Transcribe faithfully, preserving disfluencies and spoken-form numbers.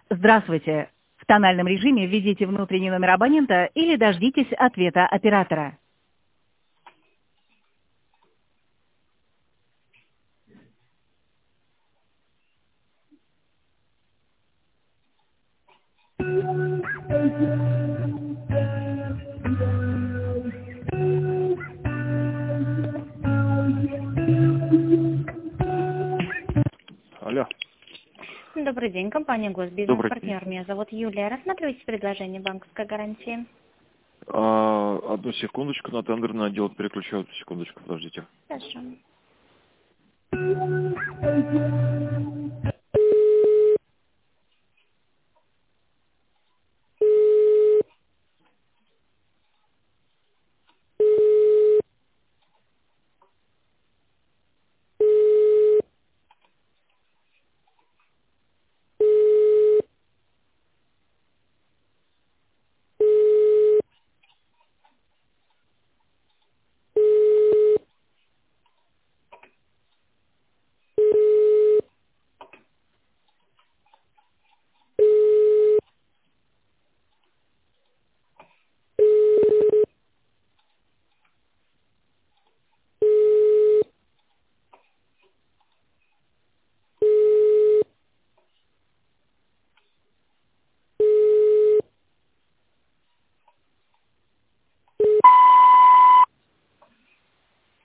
Здравствуйте. В тональном режиме введите внутренний номер абонента или дождитесь ответа оператора. Алло. Добрый день, компания Госбизнес, Добрый день. партнер. Меня зовут Юлия. Рассматривайте предложение банковской гарантии. А, одну секундочку, на тендерный отдел переключаю. Секундочку, подождите. Хорошо.